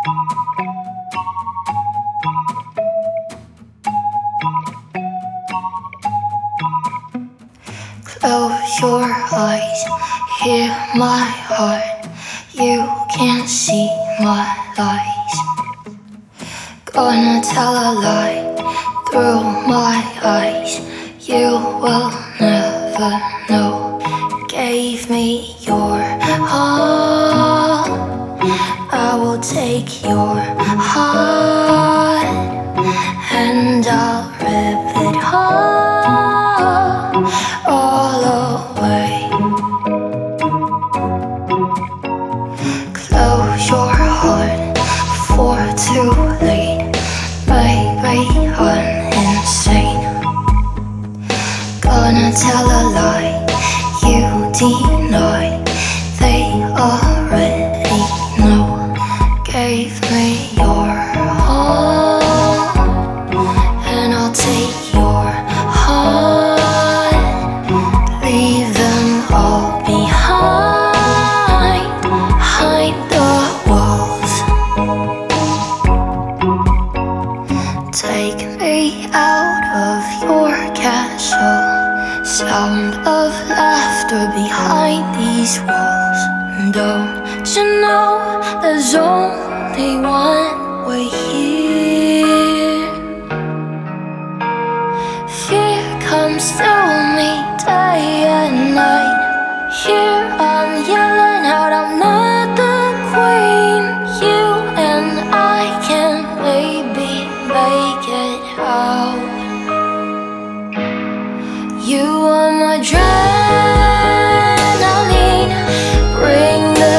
Close your eyes, hear my heart. You can't see my lies. Gonna tell a lie through my eyes. You will never know. Gave me your heart, I will take your heart and I'll rip it all away. Close your heart before too late. Maybe I'm insane. Gonna tell a lie you deny. They already know. Gave me your heart and I'll take your heart. Leave them all behind, behind the walls. Take me out of your castle. Sound of laughter behind these walls. Don't you know there's only one way here? Fear comes through me day and night. Here I'm yelling out, I'm not the queen. You and I can maybe make it out. You are my adrenaline. Bring the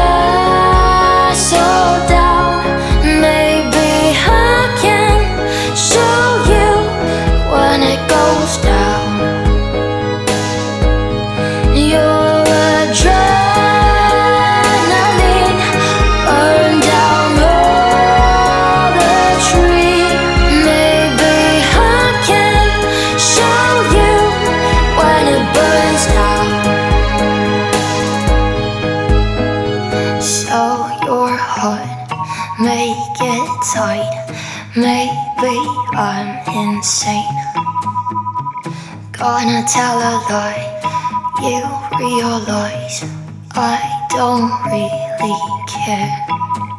castle down. Maybe I can show you when it goes down. Your adrenaline burn down all the tree. Maybe I can show you when it burns down. So your heart, make it tight. Maybe I'm insane. Gonna tell a lie. You realize I don't really care.